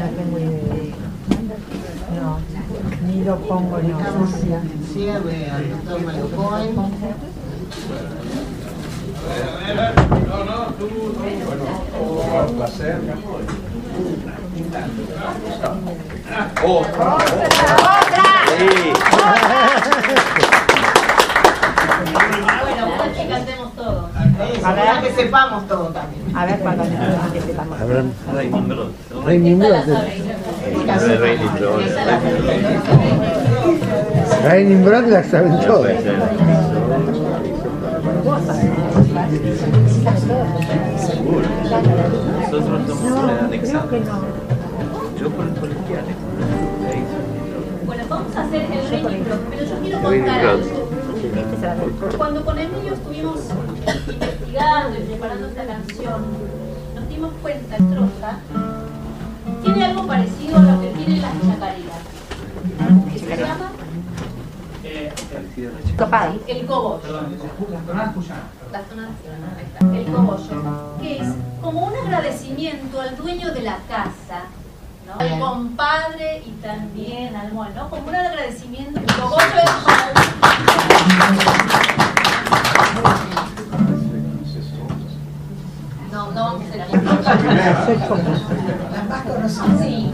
tengo idea. No, ni lo pongo, no. Damos cierre al doctor Mario Cohen. Bueno, un placer. ¡Otra! Bueno, una que cantemos todos. Para que sepamos todo también. A ver, cuál es que sepamos. Rey Nimrod. Rey Nimrod la saben todos. Nosotros somos una edad Creo que no. Yo por el colegial. Bueno, vamos a hacer el Rey Nimrod, pero yo quiero contar algo. Cuando con Emilio estuvimos investigando y preparando esta canción, nos dimos cuenta que Troza tiene algo parecido a lo que tienen las chacareras. ¿Qué se llama? El cogollo. La tonada. El cogollo, que es como un agradecimiento al dueño de la casa, ¿no? Al compadre y también al mono, ¿no? Como un agradecimiento. El cogollo es no vamos a hacer Las más conocidas. Sí.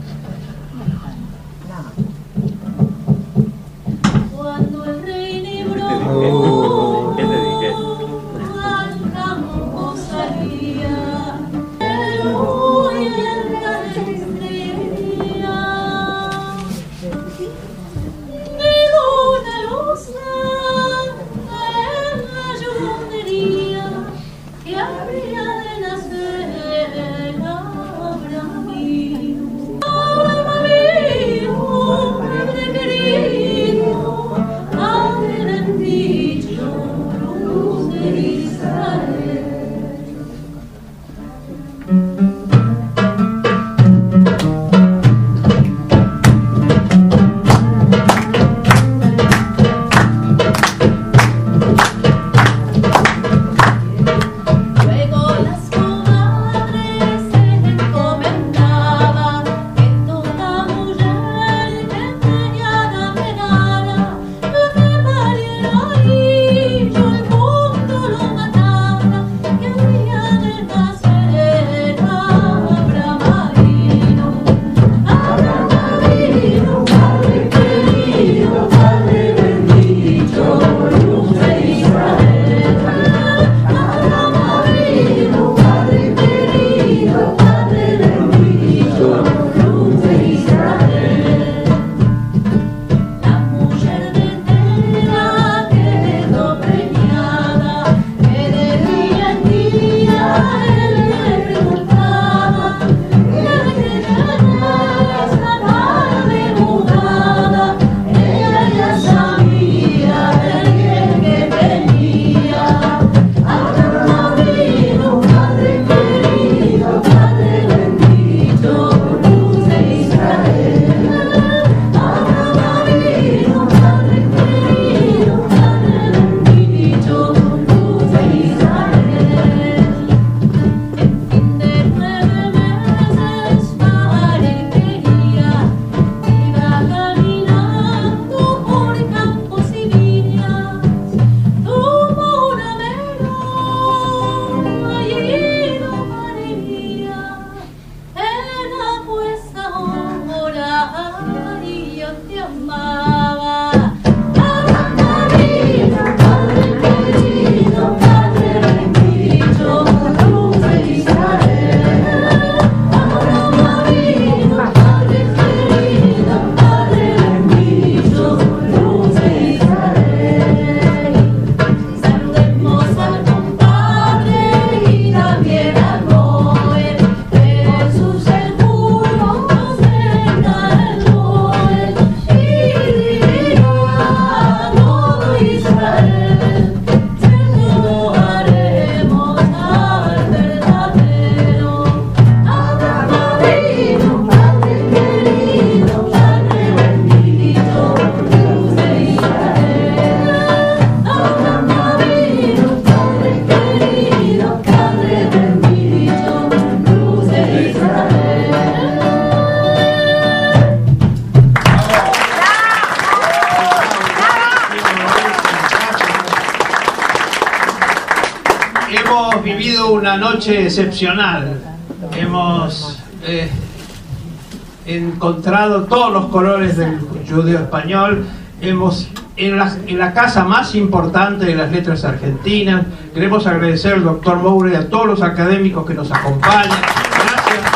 Cuando el rey Nimrod ¿Qué te dije? al campo salía, el muy en la estrella, digo una losa en la llorería que habría de nacer Abraham. vivido una noche excepcional. Hemos encontrado todos los colores del judeo español. Hemos en la casa más importante de las letras argentinas. Queremos agradecer al doctor Moure y a todos los académicos que nos acompañan. Gracias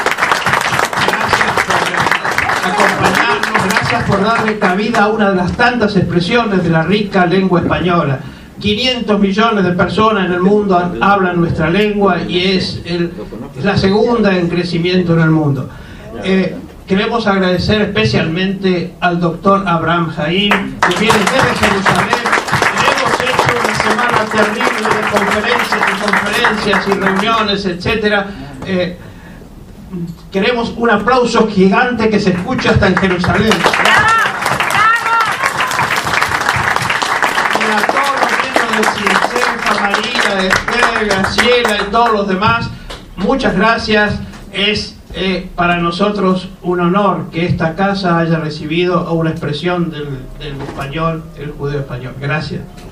por acompañarnos, gracias por darle cabida a una de las tantas expresiones de la rica lengua española. 500 millones de personas en el mundo hablan nuestra lengua y es la segunda en crecimiento en el mundo. Queremos agradecer especialmente al doctor Abraham Haim, que viene desde Jerusalén. Hemos hecho una semana terrible de conferencias y reuniones, etc. Queremos un aplauso gigante que se escuche hasta en Jerusalén. Y a todos los miembros de Cincefa, María, Esther, Graciela y todos los demás, muchas gracias. Es para nosotros un honor que esta casa haya recibido una expresión del español, el judeo español. Gracias.